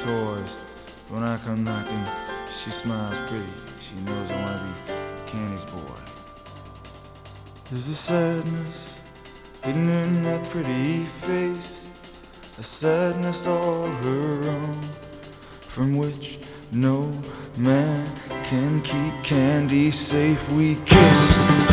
toys. When I come knocking, she smiles pretty. She knows I wanna be Candy's boy. There's a sadness hidden in that pretty face, a sadness all her own, from which no man can keep Candy safe. We kissed